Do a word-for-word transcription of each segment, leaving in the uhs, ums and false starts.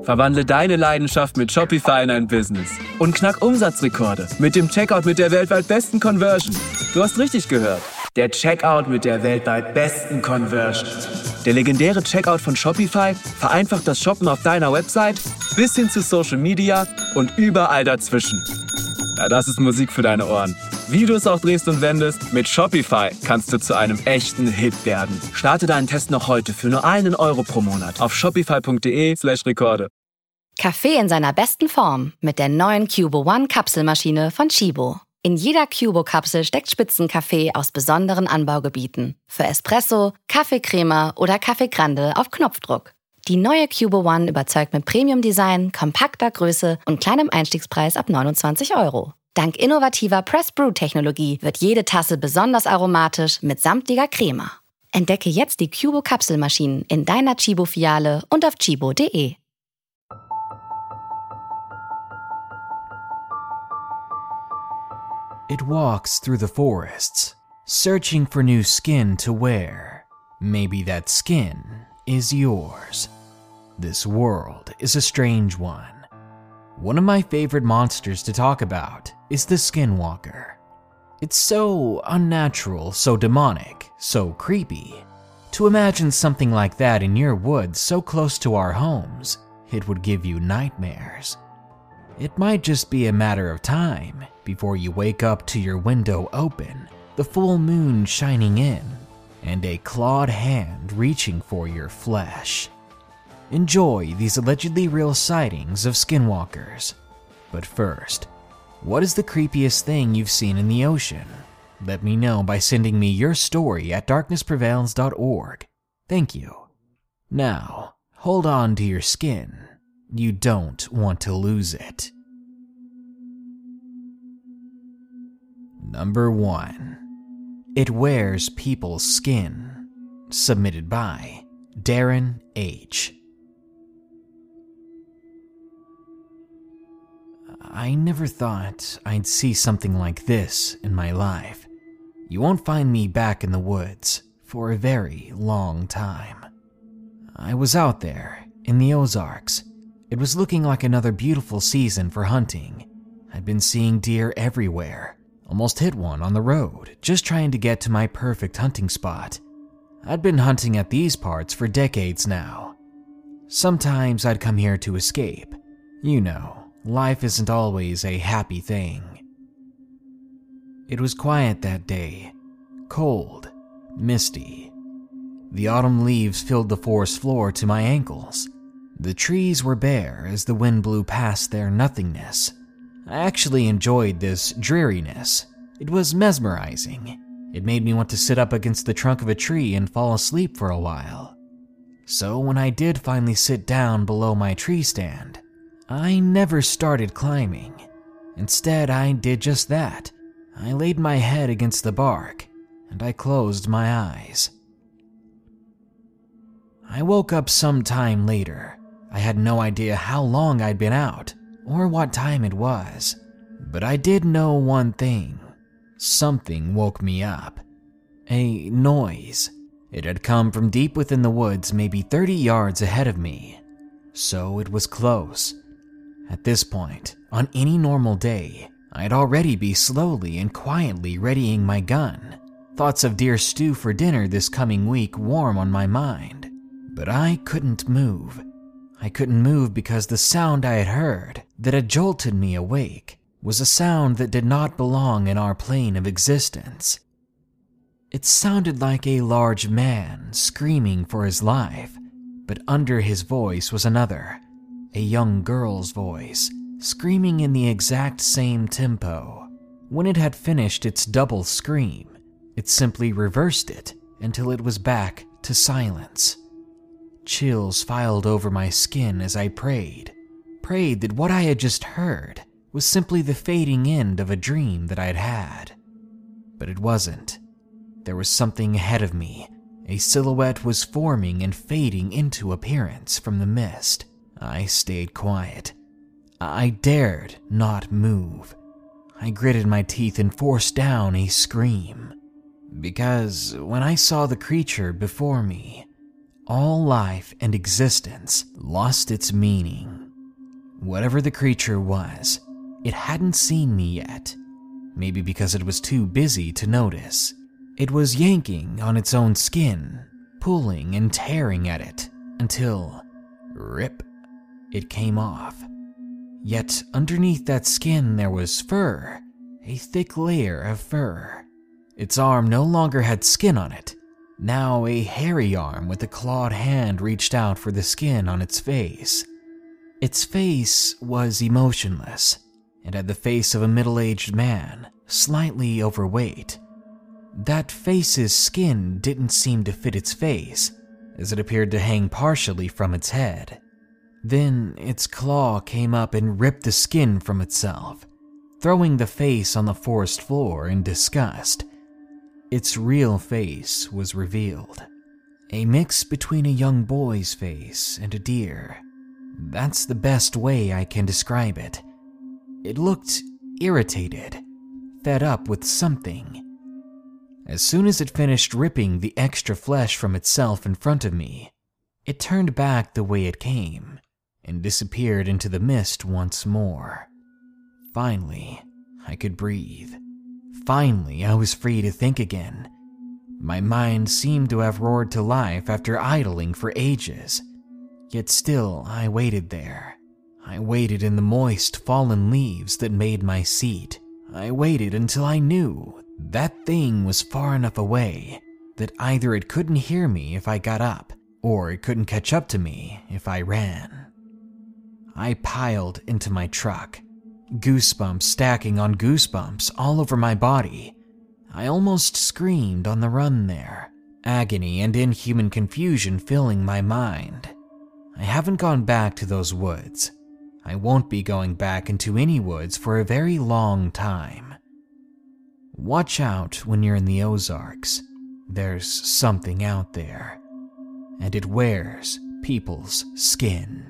Verwandle deine Leidenschaft mit Shopify in ein Business und knack Umsatzrekorde mit dem Checkout mit der weltweit besten Conversion. Du hast richtig gehört. Der Checkout mit der weltweit besten Conversion. Der legendäre Checkout von Shopify vereinfacht das Shoppen auf deiner Website bis hin zu Social Media und überall dazwischen. Ja, das ist Musik für deine Ohren. Wie du es auch drehst und wendest, mit Shopify kannst du zu einem echten Hit werden. Starte deinen Test noch heute für nur einen Euro pro Monat auf shopify.de slash Rekorde. Kaffee in seiner besten Form mit der neuen Cubo One Kapselmaschine von Chibo. In jeder Cubo-Kapsel steckt Spitzenkaffee aus besonderen Anbaugebieten. Für Espresso, Kaffeecrema oder Kaffee Grande auf Knopfdruck. Die neue Cubo One überzeugt mit Premium-Design, kompakter Größe und kleinem Einstiegspreis ab neunundzwanzig Euro. Dank innovativer Press-Brew-Technologie wird jede Tasse besonders aromatisch mit samtiger Crema. Entdecke jetzt die Cubo-Kapselmaschinen in deiner Chibo-Filiale und auf chibo punkt de. It walks through the forests, searching for new skin to wear. Maybe that skin is yours. This world is a strange one. One of my favorite monsters to talk about is the Skinwalker. It's so unnatural, so demonic, so creepy. To imagine something like that in your woods so close to our homes, it would give you nightmares. It might just be a matter of time before you wake up to your window open, the full moon shining in, and a clawed hand reaching for your flesh. Enjoy these allegedly real sightings of skinwalkers. But first, what is the creepiest thing you've seen in the ocean? Let me know by sending me your story at darkness prevails dot org. Thank you. Now, hold on to your skin. You don't want to lose it. Number one. It wears people's skin. Submitted by Darren H. I never thought I'd see something like this in my life. You won't find me back in the woods for a very long time. I was out there in the Ozarks. It was looking like another beautiful season for hunting. I'd been seeing deer everywhere. Almost hit one on the road, just trying to get to my perfect hunting spot. I'd been hunting at these parts for decades now. Sometimes I'd come here to escape. You know, life isn't always a happy thing. It was quiet that day, cold, misty. The autumn leaves filled the forest floor to my ankles. The trees were bare as the wind blew past their nothingness. I actually enjoyed this dreariness. It was mesmerizing. It made me want to sit up against the trunk of a tree and fall asleep for a while. So when I did finally sit down below my tree stand, I never started climbing. Instead, I did just that. I laid my head against the bark, and I closed my eyes. I woke up some time later. I had no idea how long I'd been out, or what time it was, but I did know one thing. Something woke me up. A noise. It had come from deep within the woods, maybe thirty yards ahead of me. So it was close. At this point, on any normal day, I'd already be slowly and quietly readying my gun. Thoughts of deer stew for dinner this coming week warm on my mind. But I couldn't move. I couldn't move because the sound I had heard that had jolted me awake was a sound that did not belong in our plane of existence. It sounded like a large man screaming for his life, but under his voice was another, a young girl's voice, screaming in the exact same tempo. When it had finished its double scream, it simply reversed it until it was back to silence. Chills filed over my skin as I prayed, prayed that what I had just heard was simply the fading end of a dream that I'd had. But it wasn't. There was something ahead of me. A silhouette was forming and fading into appearance from the mist. I stayed quiet. I dared not move. I gritted my teeth and forced down a scream. Because when I saw the creature before me, all life and existence lost its meaning. Whatever the creature was, it hadn't seen me yet. Maybe because it was too busy to notice. It was yanking on its own skin, pulling and tearing at it, until, rip, it came off. Yet underneath that skin there was fur, a thick layer of fur. Its arm no longer had skin on it. Now a hairy arm with a clawed hand reached out for the skin on its face. Its face was emotionless, and had the face of a middle-aged man, slightly overweight. That face's skin didn't seem to fit its face, as it appeared to hang partially from its head. Then its claw came up and ripped the skin from itself, throwing the face on the forest floor in disgust. Its real face was revealed, a mix between a young boy's face and a deer. That's the best way I can describe it. It looked irritated, fed up with something. As soon as it finished ripping the extra flesh from itself in front of me, it turned back the way it came and disappeared into the mist once more. Finally, I could breathe. Finally, I was free to think again. My mind seemed to have roared to life after idling for ages. Yet still, I waited there. I waited in the moist, fallen leaves that made my seat. I waited until I knew that thing was far enough away that either it couldn't hear me if I got up, or it couldn't catch up to me if I ran. I piled into my truck, goosebumps stacking on goosebumps all over my body. I almost screamed on the run there, agony and inhuman confusion filling my mind. I haven't gone back to those woods. I won't be going back into any woods for a very long time. Watch out when you're in the Ozarks. There's something out there, and it wears people's skin.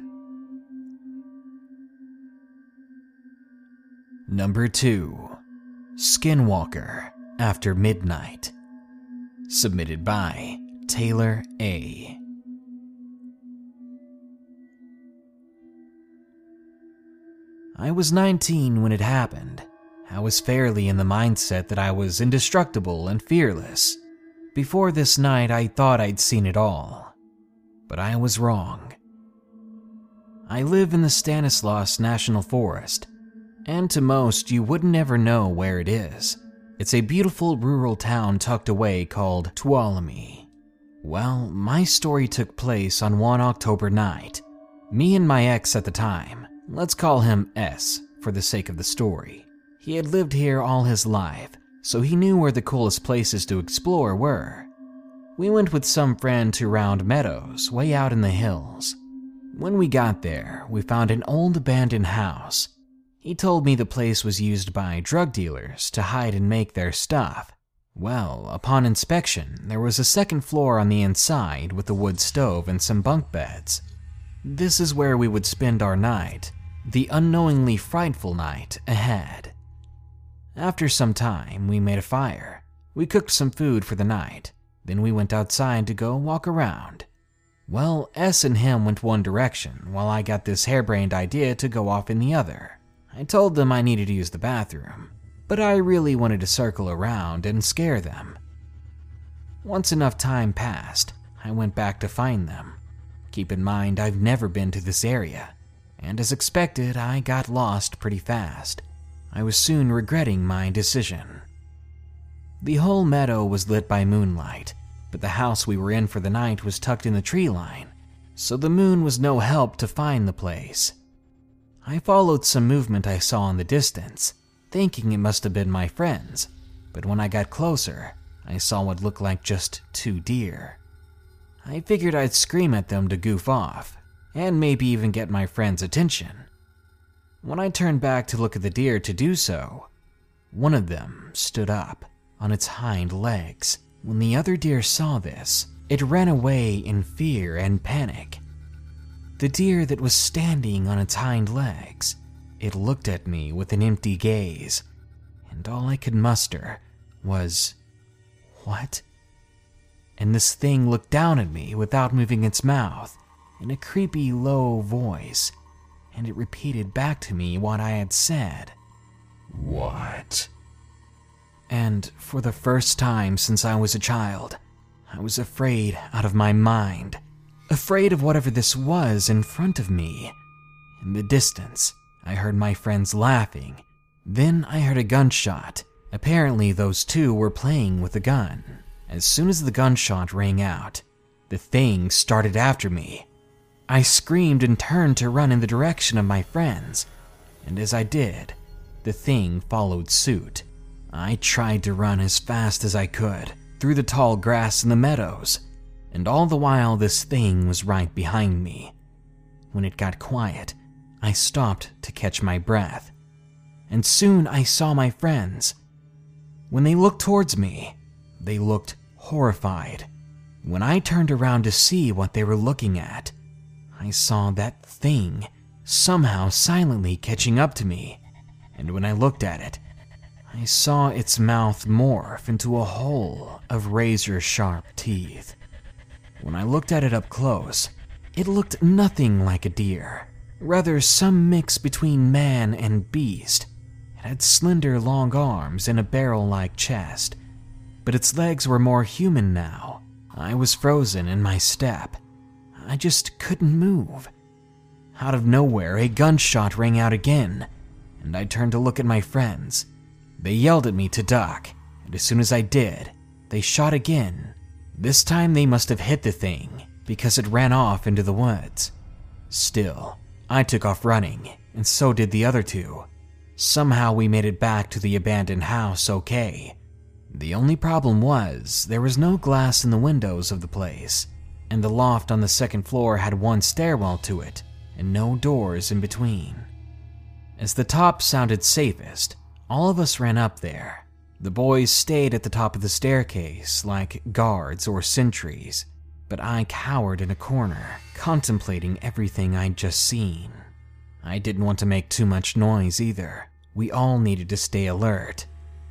Number two, Skinwalker After Midnight. Submitted by Taylor A. I was nineteen when it happened. I was fairly in the mindset that I was indestructible and fearless. Before this night, I thought I'd seen it all. But I was wrong. I live in the Stanislaus National Forest, and to most, you wouldn't ever know where it is. It's a beautiful rural town tucked away called Tuolumne. Well, my story took place on one October night. Me and my ex at the time, let's call him S for the sake of the story. He had lived here all his life, so he knew where the coolest places to explore were. We went with some friend to Round Meadows, way out in the hills. When we got there, we found an old abandoned house. He told me the place was used by drug dealers to hide and make their stuff. Well, upon inspection, there was a second floor on the inside with a wood stove and some bunk beds. This is where we would spend our night, the unknowingly frightful night ahead. After some time, we made a fire. We cooked some food for the night. Then we went outside to go walk around. Well, S and him went one direction, while I got this harebrained idea to go off in the other. I told them I needed to use the bathroom, but I really wanted to circle around and scare them. Once enough time passed, I went back to find them. Keep in mind, I've never been to this area, and as expected, I got lost pretty fast. I was soon regretting my decision. The whole meadow was lit by moonlight, but the house we were in for the night was tucked in the tree line, so the moon was no help to find the place. I followed some movement I saw in the distance, thinking it must have been my friends, but when I got closer, I saw what looked like just two deer. I figured I'd scream at them to goof off, and maybe even get my friends' attention. When I turned back to look at the deer to do so, one of them stood up on its hind legs. When the other deer saw this, it ran away in fear and panic. The deer that was standing on its hind legs, it looked at me with an empty gaze, and all I could muster was, "What?" And this thing looked down at me without moving its mouth, in a creepy low voice, and it repeated back to me what I had said. What? And for the first time since I was a child, I was afraid out of my mind, afraid of whatever this was in front of me. In the distance, I heard my friends laughing. Then I heard a gunshot. Apparently those two were playing with a gun. As soon as the gunshot rang out, the thing started after me. I screamed and turned to run in the direction of my friends, and as I did, the thing followed suit. I tried to run as fast as I could through the tall grass in the meadows, and all the while this thing was right behind me. When it got quiet, I stopped to catch my breath, and soon I saw my friends. When they looked towards me, they looked horrified. When I turned around to see what they were looking at, I saw that thing somehow silently catching up to me, and when I looked at it, I saw its mouth morph into a hole of razor-sharp teeth. When I looked at it up close, it looked nothing like a deer, rather some mix between man and beast. It had slender long arms and a barrel-like chest, but its legs were more human now. I was frozen in my step. I just couldn't move. Out of nowhere, a gunshot rang out again, and I turned to look at my friends. They yelled at me to duck, and as soon as I did, they shot again. This time they must have hit the thing, because it ran off into the woods. Still, I took off running, and so did the other two. Somehow we made it back to the abandoned house okay. The only problem was, there was no glass in the windows of the place, and the loft on the second floor had one stairwell to it, and no doors in between. As the top sounded safest, all of us ran up there. The boys stayed at the top of the staircase like guards or sentries, but I cowered in a corner, contemplating everything I'd just seen. I didn't want to make too much noise either. We all needed to stay alert.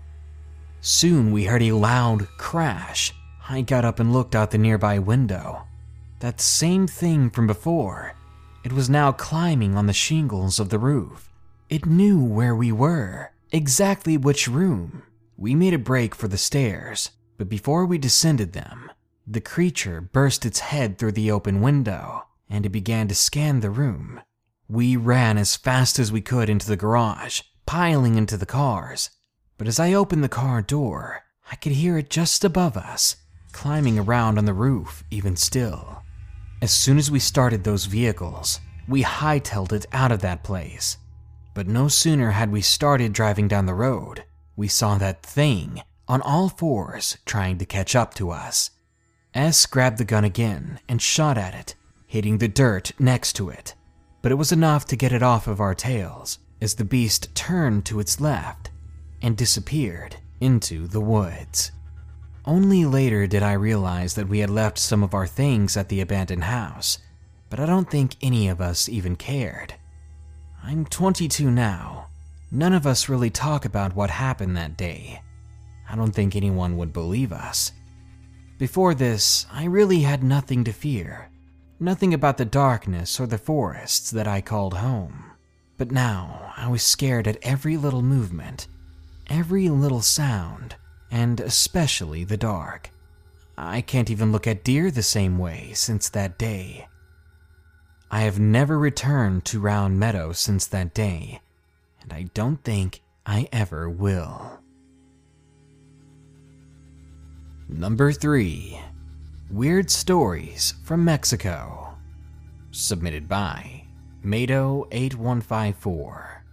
Soon we heard a loud crash. I got up and looked out the nearby window. That same thing from before. It was now climbing on the shingles of the roof. It knew where we were. Exactly which room. We made a break for the stairs, but before we descended them, the creature burst its head through the open window, and it began to scan the room. We ran as fast as we could into the garage, piling into the cars, but as I opened the car door, I could hear it just above us, climbing around on the roof even still. As soon as we started those vehicles, we hightailed it out of that place. But no sooner had we started driving down the road, we saw that thing on all fours trying to catch up to us. S grabbed the gun again and shot at it, hitting the dirt next to it. But it was enough to get it off of our tails as the beast turned to its left and disappeared into the woods. Only later did I realize that we had left some of our things at the abandoned house, but I don't think any of us even cared. I'm twenty-two now. None of us really talk about what happened that day. I don't think anyone would believe us. Before this, I really had nothing to fear. Nothing about the darkness or the forests that I called home. But now, I was scared at every little movement, every little sound, and especially the dark. I can't even look at deer the same way since that day. I have never returned to Round Meadow since that day, and I don't think I ever will. Number three. Weird Stories from Mexico. Submitted by Mado eight one five four.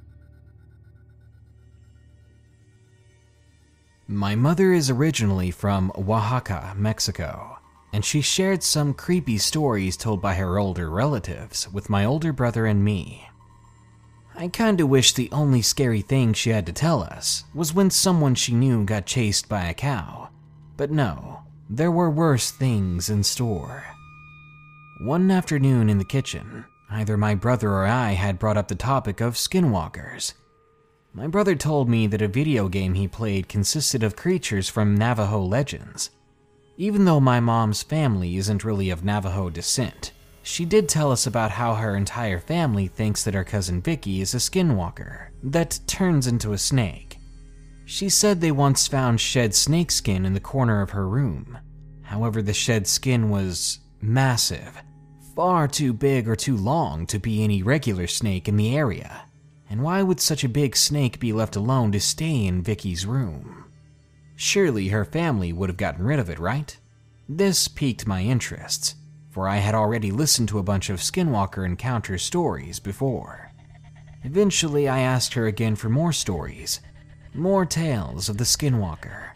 My mother is originally from Oaxaca, Mexico, and she shared some creepy stories told by her older relatives with my older brother and me. I kinda wish the only scary thing she had to tell us was when someone she knew got chased by a cow, but no, there were worse things in store. One afternoon in the kitchen, either my brother or I had brought up the topic of skinwalkers. My brother told me that a video game he played consisted of creatures from Navajo legends. Even though my mom's family isn't really of Navajo descent, She did tell us about how her entire family thinks that her cousin Vicky is a skinwalker that turns into a snake. She said they once found shed snakeskin in the corner of her room. However, the shed skin was massive, far too big or too long to be any regular snake in the area. And why would such a big snake be left alone to stay in Vicky's room? Surely her family would have gotten rid of it, right? This piqued my interest, for I had already listened to a bunch of skinwalker encounter stories before. Eventually, I asked her again for more stories, more tales of the skinwalker.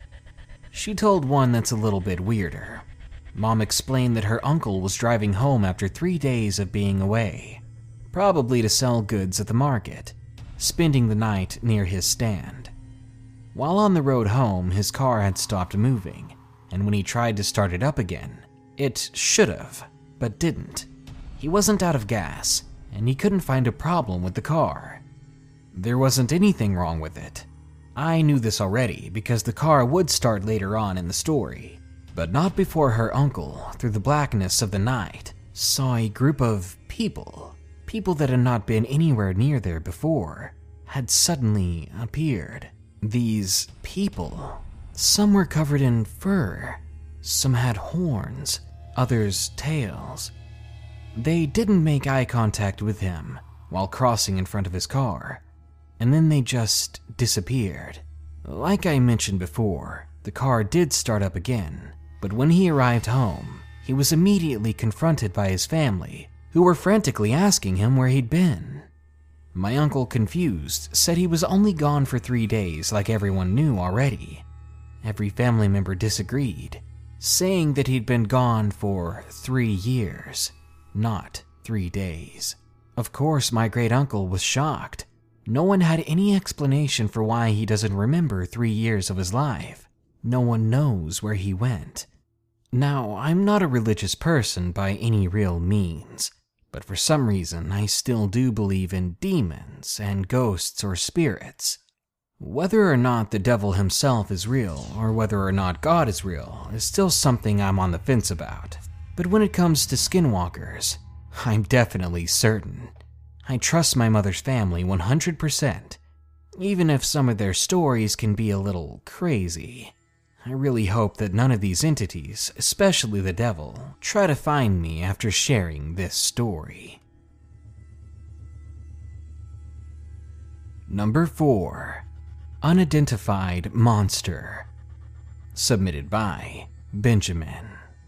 She told one that's a little bit weirder. Mom explained that her uncle was driving home after three days of being away, probably to sell goods at the market, spending the night near his stand. While on the road home, his car had stopped moving, and when he tried to start it up again, it should have, but didn't. He wasn't out of gas, and he couldn't find a problem with the car. There wasn't anything wrong with it. I knew this already because the car would start later on in the story, but not before her uncle, through the blackness of the night, saw a group of people, people that had not been anywhere near there before, had suddenly appeared. These people, some were covered in fur, some had horns, others tails. They didn't make eye contact with him while crossing in front of his car, and then they just disappeared. Like I mentioned before, the car did start up again, but when he arrived home, he was immediately confronted by his family, who were frantically asking him where he'd been. My uncle, confused, said he was only gone for three days like everyone knew already. Every family member disagreed, saying that he'd been gone for three years, not three days. Of course, my great-uncle was shocked. No one had any explanation for why he doesn't remember three years of his life. No one knows where he went. Now, I'm not a religious person by any real means, but for some reason I still do believe in demons and ghosts or spirits. Whether or not the devil himself is real, or whether or not God is real, is still something I'm on the fence about. But when it comes to skinwalkers, I'm definitely certain. I trust my mother's family one hundred percent, even if some of their stories can be a little crazy. I really hope that none of these entities, especially the devil, try to find me after sharing this story. Number four. Unidentified Monster. Submitted by Benjamin.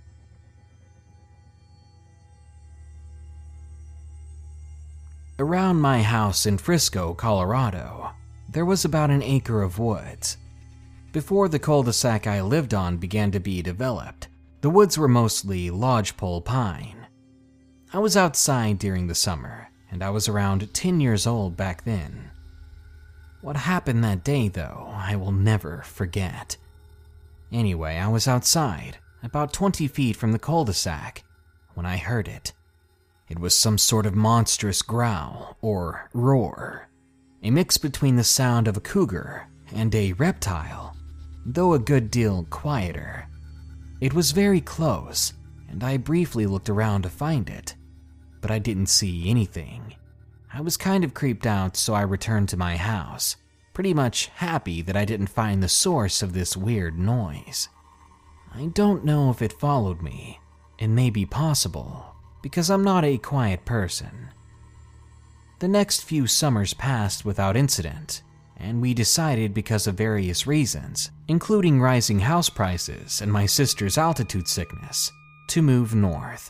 Around my house in Frisco, Colorado, there was about an acre of woods. Before the cul-de-sac I lived on began to be developed, the woods were mostly lodgepole pine. I was outside during the summer, and I was around ten years old back then. What happened that day, though, I will never forget. Anyway, I was outside, about twenty feet from the cul-de-sac, when I heard it. It was some sort of monstrous growl, or roar, a mix between the sound of a cougar and a reptile, though a good deal quieter. It was very close, and I briefly looked around to find it, but I didn't see anything. I was kind of creeped out, so I returned to my house, pretty much happy that I didn't find the source of this weird noise. I don't know if it followed me. It may be possible, because I'm not a quiet person. The next few summers passed without incident, and we decided, because of various reasons, including rising house prices and my sister's altitude sickness, to move north.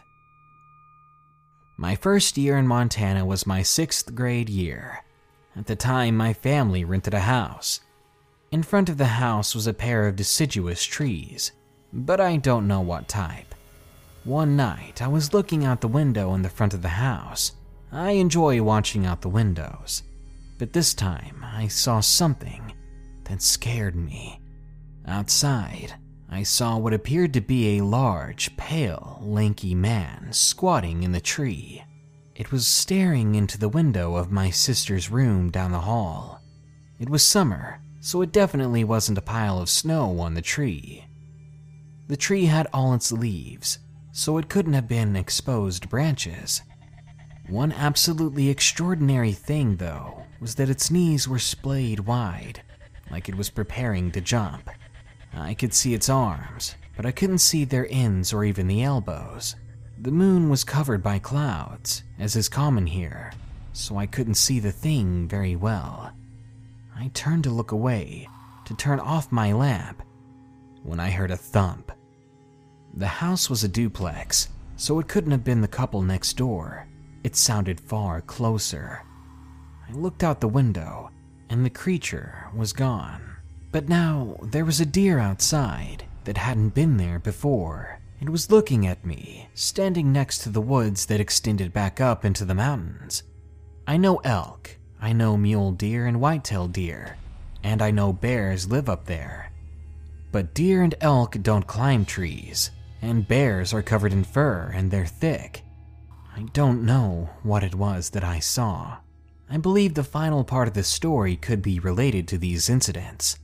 My first year in Montana was my sixth grade year. At the time, my family rented a house. In front of the house was a pair of deciduous trees, but I don't know what type. One night, I was looking out the window in the front of the house. I enjoy watching out the windows, but this time I saw something that scared me. Outside, I saw what appeared to be a large, pale, lanky man squatting in the tree. It was staring into the window of my sister's room down the hall. It was summer, so it definitely wasn't a pile of snow on the tree. The tree had all its leaves, so it couldn't have been exposed branches. One absolutely extraordinary thing, though, was that its knees were splayed wide, like it was preparing to jump. I could see its arms, but I couldn't see their ends or even the elbows. The moon was covered by clouds, as is common here, so I couldn't see the thing very well. I turned to look away, to turn off my lamp, when I heard a thump. The house was a duplex, so it couldn't have been the couple next door. It sounded far closer. I looked out the window, and the creature was gone. But now there was a deer outside that hadn't been there before. It was looking at me, standing next to the woods that extended back up into the mountains. I know elk, I know mule deer and white-tailed deer, and I know bears live up there. But deer and elk don't climb trees, and bears are covered in fur and they're thick. I don't know what it was that I saw. I believe the final part of the story could be related to these incidents.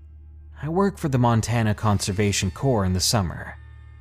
I work for the Montana Conservation Corps in the summer.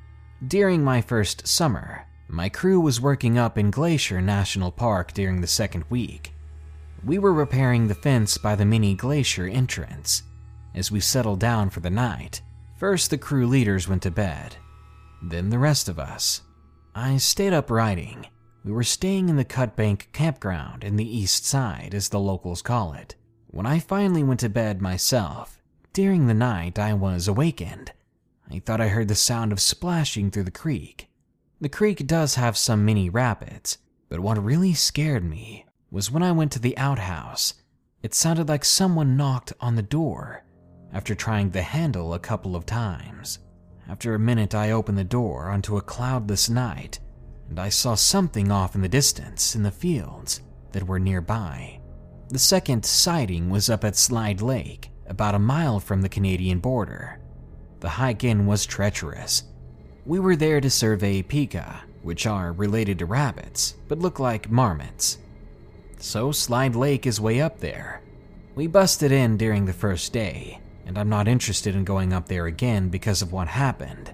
During my first summer, my crew was working up in Glacier National Park during the second week. We were repairing the fence by the mini glacier entrance. As we settled down for the night, first the crew leaders went to bed, then the rest of us. I stayed up writing. We were staying in the Cut Bank campground in the east side, as the locals call it. When I finally went to bed myself, during the night I was awakened. I thought I heard the sound of splashing through the creek. The creek does have some mini rapids, but what really scared me was when I went to the outhouse. It sounded like someone knocked on the door after trying the handle a couple of times. After a minute, I opened the door onto a cloudless night, and I saw something off in the distance in the fields that were nearby. The second sighting was up at Slide Lake, about a mile from the Canadian border. The hike in was treacherous. We were there to survey pika, which are related to rabbits, but look like marmots. So Slide Lake is way up there. We busted in during the first day, and I'm not interested in going up there again because of what happened.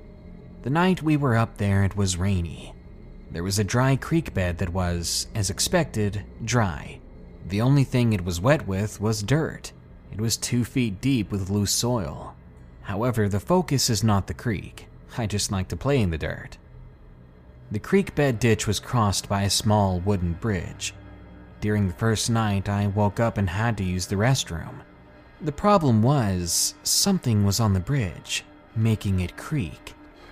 The night we were up there, it was rainy. There was a dry creek bed that was, as expected, dry. The only thing it was wet with was dirt. It was two feet deep with loose soil. However, the focus is not the creek. I just like to play in the dirt. The creek bed ditch was crossed by a small wooden bridge. During the first night, I woke up and had to use the restroom. The problem was, something was on the bridge, making it creak.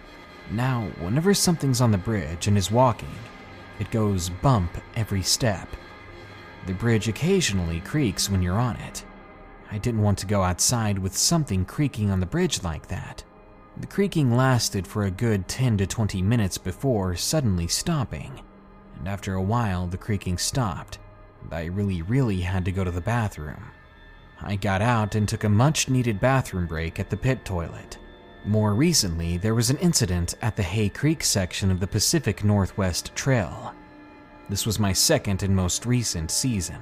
Now, whenever something's on the bridge and is walking, it goes bump every step. The bridge occasionally creaks when you're on it. I didn't want to go outside with something creaking on the bridge like that. The creaking lasted for a good ten to twenty minutes before suddenly stopping, and after a while the creaking stopped, and I really, really had to go to the bathroom. I got out and took a much-needed bathroom break at the pit toilet. More recently, there was an incident at the Hay Creek section of the Pacific Northwest Trail. This was my second and most recent season.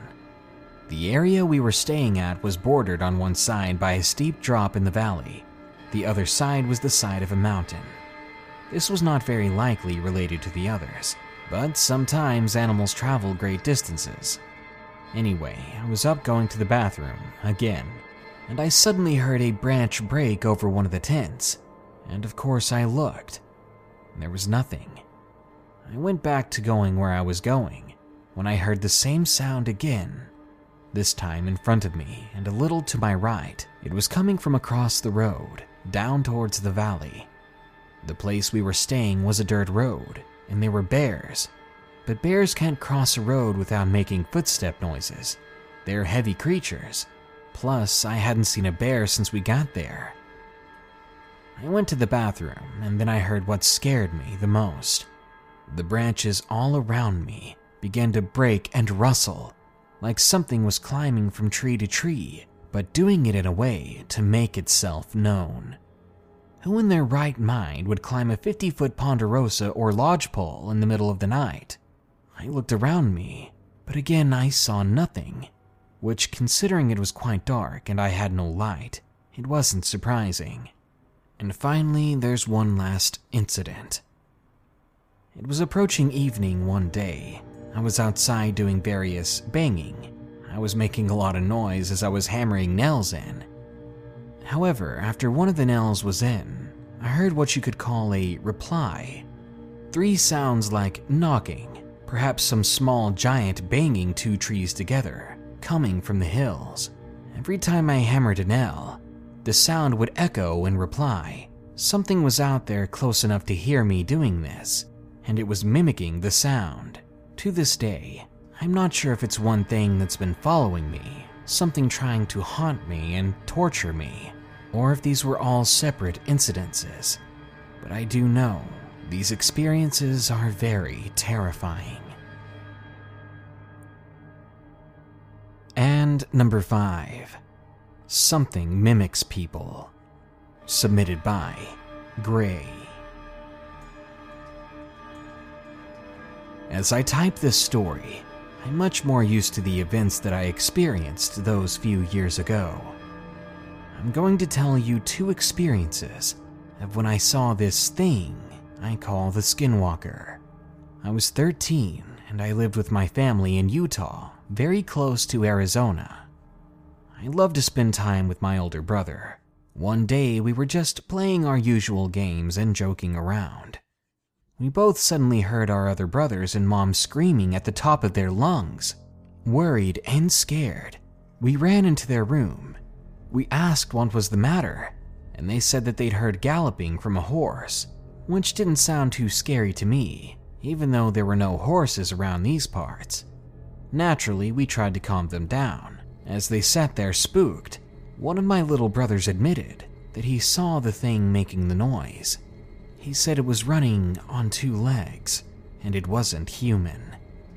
The area we were staying at was bordered on one side by a steep drop in the valley. The other side was the side of a mountain. This was not very likely related to the others, but sometimes animals travel great distances. Anyway, I was up going to the bathroom, again, and I suddenly heard a branch break over one of the tents, and of course I looked. There was nothing. I went back to going where I was going, when I heard the same sound again, this time in front of me and a little to my right. It was coming from across the road, down towards the valley. The place we were staying was a dirt road, and there were bears. But bears can't cross a road without making footstep noises. They're heavy creatures. Plus, I hadn't seen a bear since we got there. I went to the bathroom, and then I heard what scared me the most. The branches all around me began to break and rustle, like something was climbing from tree to tree, but doing it in a way to make itself known. Who in their right mind would climb a fifty-foot ponderosa or lodgepole in the middle of the night? I looked around me, but again I saw nothing, which, considering it was quite dark and I had no light, it wasn't surprising. And finally, there's one last incident. It was approaching evening one day. I was outside doing various banging. I was making a lot of noise as I was hammering nails in. However, after one of the nails was in, I heard what you could call a reply. Three sounds like knocking, perhaps some small giant banging two trees together, coming from the hills. Every time I hammered a nail, the sound would echo in reply. Something was out there close enough to hear me doing this, and it was mimicking the sound. To this day, I'm not sure if it's one thing that's been following me, something trying to haunt me and torture me, or if these were all separate incidences. But I do know these experiences are very terrifying. And number five, something mimics people. Submitted by Gray. As I type this story, I'm much more used to the events that I experienced those few years ago. I'm going to tell you two experiences of when I saw this thing I call the Skinwalker. I was thirteen and I lived with my family in Utah, very close to Arizona. I love to spend time with my older brother. One day we were just playing our usual games and joking around. We both suddenly heard our other brothers and mom screaming at the top of their lungs. Worried and scared, we ran into their room. We asked what was the matter, and they said that they'd heard galloping from a horse, which didn't sound too scary to me, even though there were no horses around these parts. Naturally, we tried to calm them down. As they sat there spooked, one of my little brothers admitted that he saw the thing making the noise. He said it was running on two legs, and it wasn't human.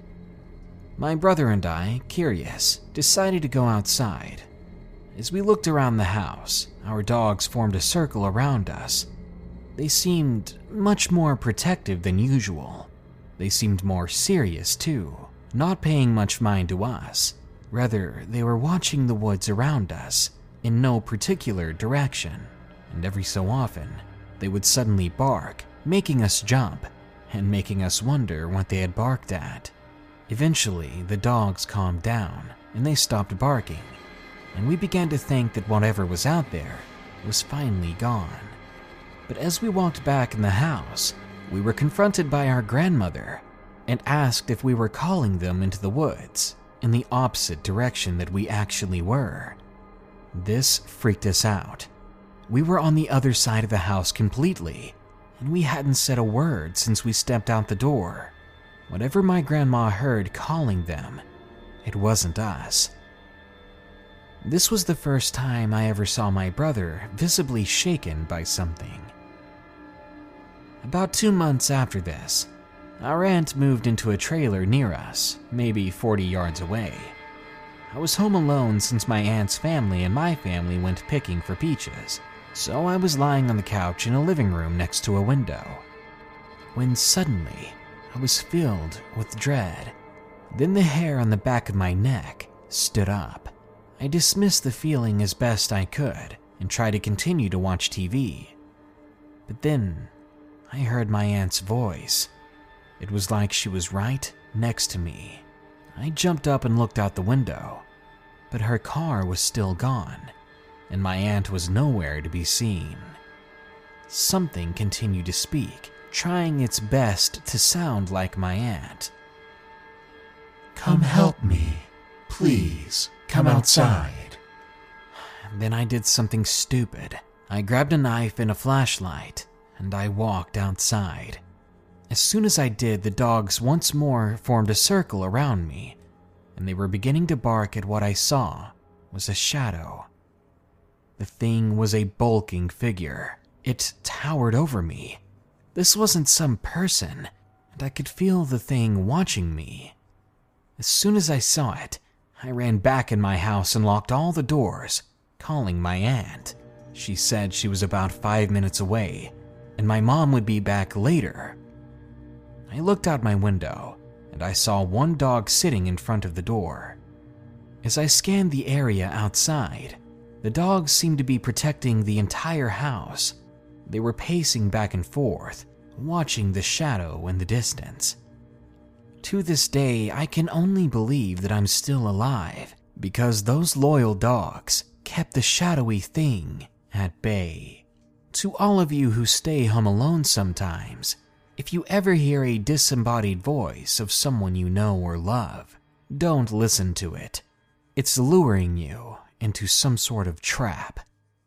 My brother and I, curious, decided to go outside. As we looked around the house, our dogs formed a circle around us. They seemed much more protective than usual. They seemed more serious too, not paying much mind to us. Rather, they were watching the woods around us in no particular direction, and every so often, they would suddenly bark, making us jump, and making us wonder what they had barked at. Eventually, the dogs calmed down, and they stopped barking, and we began to think that whatever was out there was finally gone. But as we walked back in the house, we were confronted by our grandmother and asked if we were calling them into the woods in the opposite direction that we actually were. This freaked us out. We were on the other side of the house completely, and we hadn't said a word since we stepped out the door. Whatever my grandma heard calling them, it wasn't us. This was the first time I ever saw my brother visibly shaken by something. About two months after this, our aunt moved into a trailer near us, maybe forty yards away. I was home alone since my aunt's family and my family went picking for peaches, so I was lying on the couch in a living room next to a window, when suddenly I was filled with dread. Then the hair on the back of my neck stood up. I dismissed the feeling as best I could and tried to continue to watch T V. But then I heard my aunt's voice. It was like she was right next to me. I jumped up and looked out the window, but her car was still gone, and my aunt was nowhere to be seen. Something continued to speak, trying its best to sound like my aunt. Come help me, please, come outside. Then I did something stupid. I grabbed a knife and a flashlight, and I walked outside. As soon as I did, the dogs once more formed a circle around me, and they were beginning to bark at what I saw was a shadow. The thing was a bulking figure. It towered over me. This wasn't some person, and I could feel the thing watching me. As soon as I saw it, I ran back in my house and locked all the doors, calling my aunt. She said she was about five minutes away, and my mom would be back later. I looked out my window, and I saw one dog sitting in front of the door. As I scanned the area outside, the dogs seemed to be protecting the entire house. They were pacing back and forth, watching the shadow in the distance. To this day, I can only believe that I'm still alive because those loyal dogs kept the shadowy thing at bay. To all of you who stay home alone sometimes, if you ever hear a disembodied voice of someone you know or love, don't listen to it. It's luring you into some sort of trap.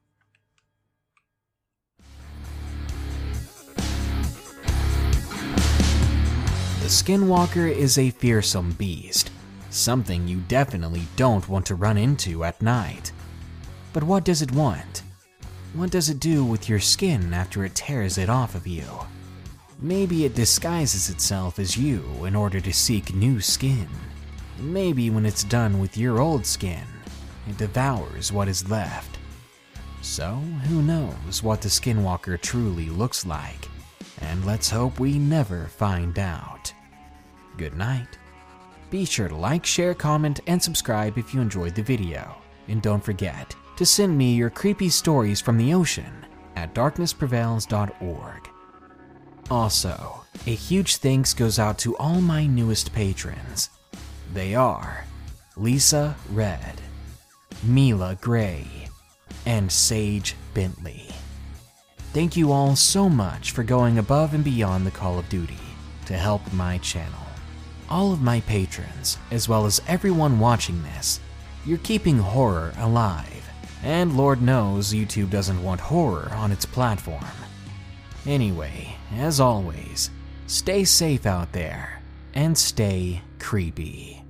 The Skinwalker is a fearsome beast, something you definitely don't want to run into at night. But what does it want? What does it do with your skin after it tears it off of you? Maybe it disguises itself as you in order to seek new skin. Maybe when it's done with your old skin, it devours what is left. So who knows what the Skinwalker truly looks like, and let's hope we never find out. Good night. Be sure to like, share, comment, and subscribe if you enjoyed the video. And don't forget to send me your creepy stories from the ocean at darkness prevails dot org. Also, a huge thanks goes out to all my newest patrons. They are Lisa Red, Mila Gray, and Sage Bentley. Thank you all so much for going above and beyond the Call of Duty to help my channel. All of my patrons, as well as everyone watching this, you're keeping horror alive, and Lord knows YouTube doesn't want horror on its platform. Anyway, as always, stay safe out there, and stay creepy.